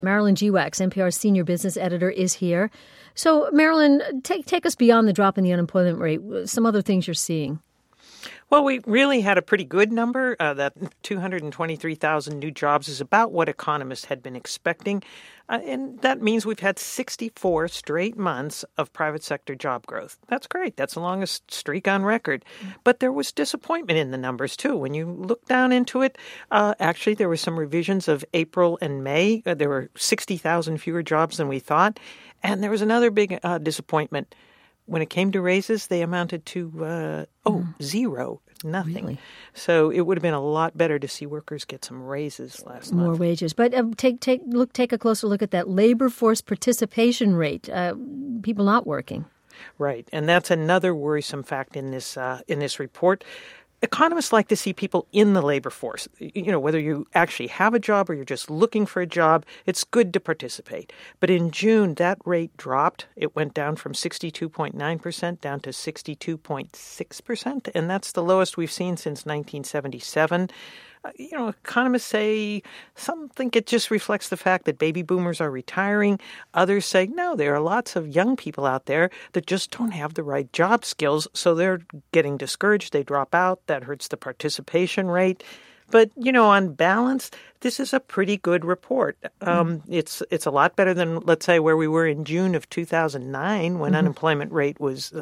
Marilyn Geewax, NPR's senior business editor, is here. So, Marilyn, take us beyond the drop in the unemployment rate. Some other things you're seeing. Well, we really had a pretty good number. That 223,000 new jobs is about what economists had been expecting. And that means we've had 64 straight months of private sector job growth. That's great. That's the longest streak on record. But there was disappointment in the numbers, too. When you look down into it, actually, there were some revisions of April and May. There were 60,000 fewer jobs than we thought. And there was another big disappointment. When it came to raises, they amounted to, zero, nothing. Really? So it would have been a lot better to see workers get some raises last month. More wages. But take a closer look at that labor force participation rate, people not working. Right. And that's another worrisome fact in this report. Economists like to see people in the labor force. You know, whether you actually have a job or you're just looking for a job, it's good to participate. But in June, that rate dropped. It went down from 62.9% down to 62.6%, and that's the lowest we've seen since 1977. Economists say some think it just reflects the fact that baby boomers are retiring. Others say, no, there are lots of young people out there that just don't have the right job skills, so they're getting discouraged. They drop out. That hurts the participation rate. But, on balance, this is a pretty good report. It's a lot better than, let's say, where we were in June of 2009 when unemployment rate was,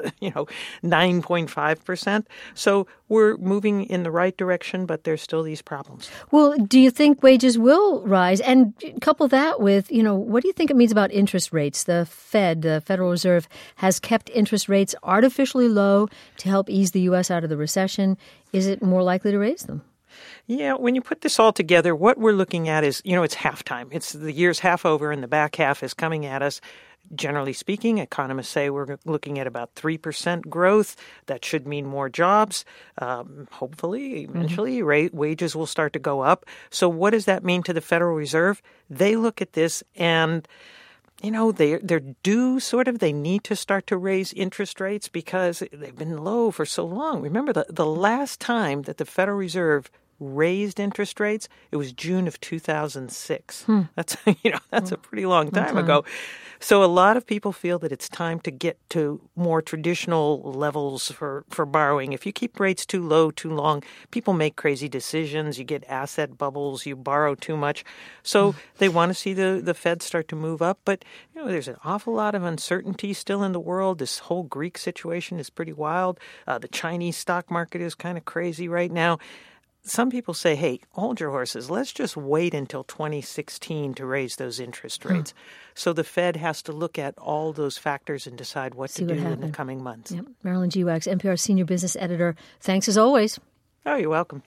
9.5%. So we're moving in the right direction, but there's still these problems. Well, do you think wages will rise? And couple that with, what do you think it means about interest rates? The Fed, the Federal Reserve, has kept interest rates artificially low to help ease the U.S. out of the recession. Is it more likely to raise them? Yeah, when you put this all together, what we're looking at is, it's halftime. It's the year's half over and the back half is coming at us. Generally speaking, economists say we're looking at about 3% growth. That should mean more jobs. Hopefully, eventually, wages will start to go up. So what does that mean to the Federal Reserve? They look at this and they're due they need to start to raise interest rates because they've been low for so long. Remember, the last time that the Federal Reserve raised interest rates, it was June of 2006. That's a pretty long time ago. So a lot of people feel that it's time to get to more traditional levels for borrowing. If you keep rates too low too long, people make crazy decisions. You get asset bubbles. You borrow too much. So they want to see the Fed start to move up. But there's an awful lot of uncertainty still in the world. This whole Greek situation is pretty wild. The Chinese stock market is kind of crazy right now. Some people say, hey, hold your horses. Let's just wait until 2016 to raise those interest rates. So the Fed has to look at all those factors and decide what to do in the coming months. Yep. Marilyn Geewax, NPR senior business editor. Thanks as always. Oh, you're welcome.